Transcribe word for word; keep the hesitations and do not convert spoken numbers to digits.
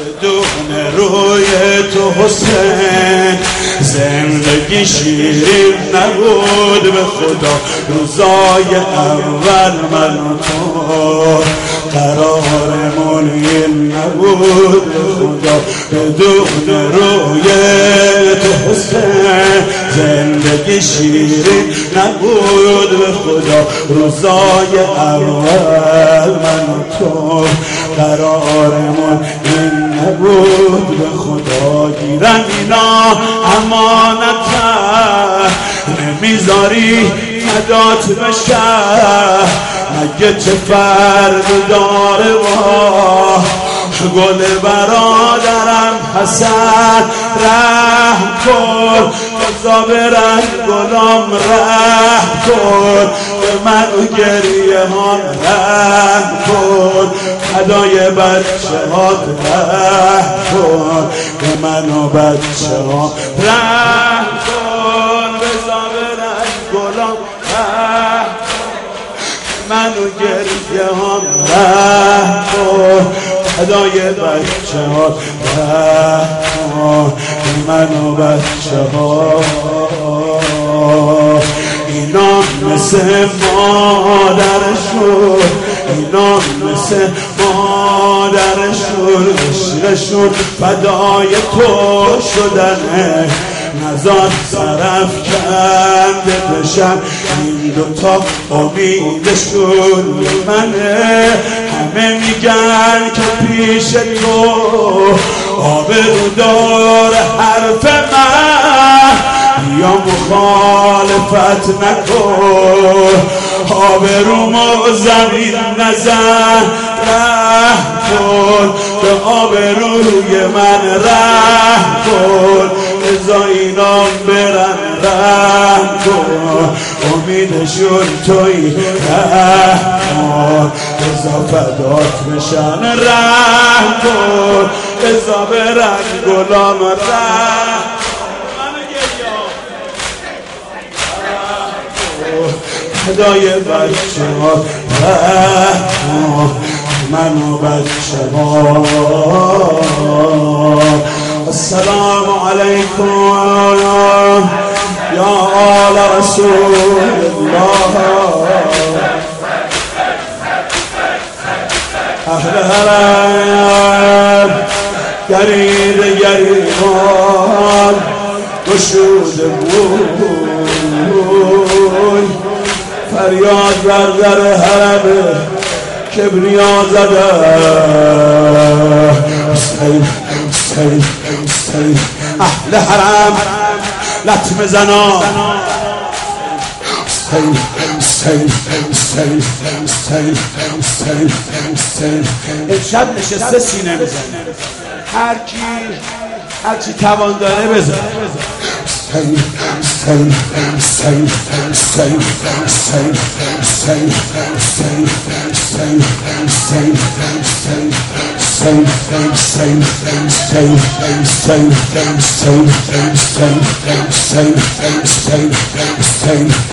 بدون روی تو حسین زندگی شیرین نبود به خدا. روزای اول من و تو قرارمون این نبود به خدا. بدون روی تو حسین زندگی شیرین نبود به خدا. روزای اول من و تو قرارمون این نبود به خدا. گیرن اینا امانت نمیذاری فدات بشه، مگه چه فرد داره با گل برادرم حسن رحم کن. بزا برن گلام رحم کن، به من و گریه ها رحم کن. فدای بچه ها رحم کن، به من و بچه ها رحم کن. بزا برن گلام رحم کن، من و گریه ها رحم کن. فدای بچه ها رحم کن، من و بچه ها. اینا مثل مادرشون، اینا مثل مادرشون عشقشون فدای تو شدنه. نزار طرف کنده بشن این دوتا امیدشون منه. همه میگن که پیش تو آبرو داره حرف من، یا مخالفت نکن. آبرومو زمین نزن رحم کن، به آبروی من رحم کن. بزا اینا برن رحم کن، امیدشون توی رحم کن. بزا فدات بشن رحم کن، بزا برن گلام رحم فدای بچه ها رحم کن، من و بچه ها. السلام علیکم یا آل رسول الله. اهل حرم گرید گریبان گشوده بود، فریاد بر در حرم کبریا زده. حسین حسین حسین اهل حرم لطمه زنان. حسین حسین حسین حسین حسین حسین. امشب نشسته سینه بزنه، هر کی هر چی توان داره بزنه. حسین حسین حسین حسین حسین حسین حسین حسین حسین حسین حسین حسین حسین حسین حسین حسین حسین حسین حسین